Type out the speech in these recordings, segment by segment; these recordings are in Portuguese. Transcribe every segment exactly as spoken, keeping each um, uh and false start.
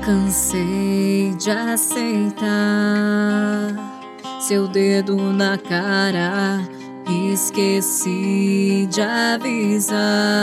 Cansei de aceitar seu dedo na cara, esqueci de avisar.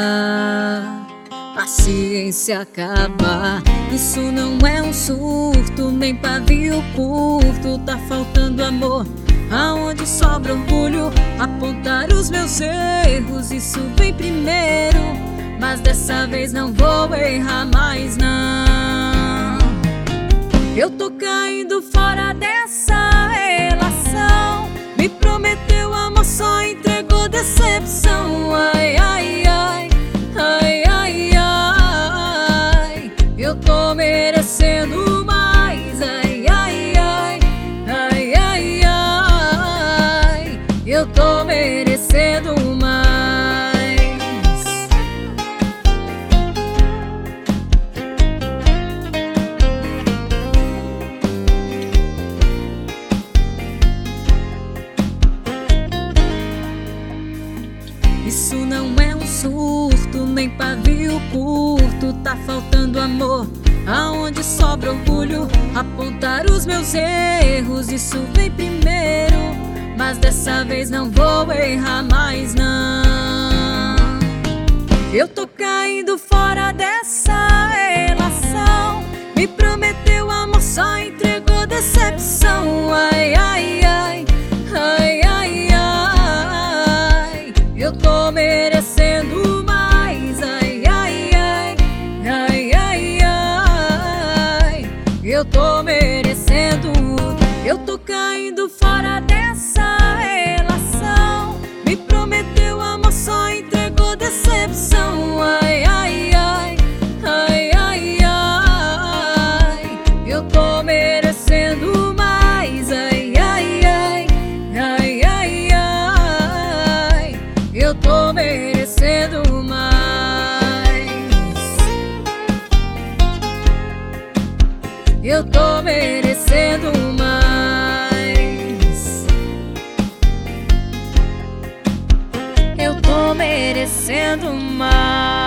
Paciência acaba, isso não é um surto, nem pavio curto. Tá faltando amor, aonde sobra orgulho. Apontar os meus erros, isso vem primeiro. Mas dessa vez não vou errar mais não. Eu tô caindo fora dessa relação. Me prometeu amor, só entregou decepção. Ai, ai, ai, ai, ai, ai. Eu tô merecendo mais. Ai, ai, ai, ai, ai, ai. Eu tô merecendo mais. Isso não é um surto, nem pavio curto. Tá faltando amor, aonde sobra orgulho. Apontar os meus erros, isso vem primeiro. Mas dessa vez não vou errar mais não. Eu tô caindo fora dessa relação. Me prometeu amor, só entregou decepção. Ai, ai, ai, ai, ai, ai. Eu tô merecendo mais. Ai, ai, ai, ai, ai, ai. Eu tô merecendo. Eu tô caindo fora dessa relação. Me prometeu amor, só entregou decepção. Ai, ai, ai, ai, ai, ai. Eu tô merecendo mais. Ai, ai, ai, ai, ai, ai. Eu tô merecendo mais. Eu tô merecendo mais. Eu tô merecendo mais.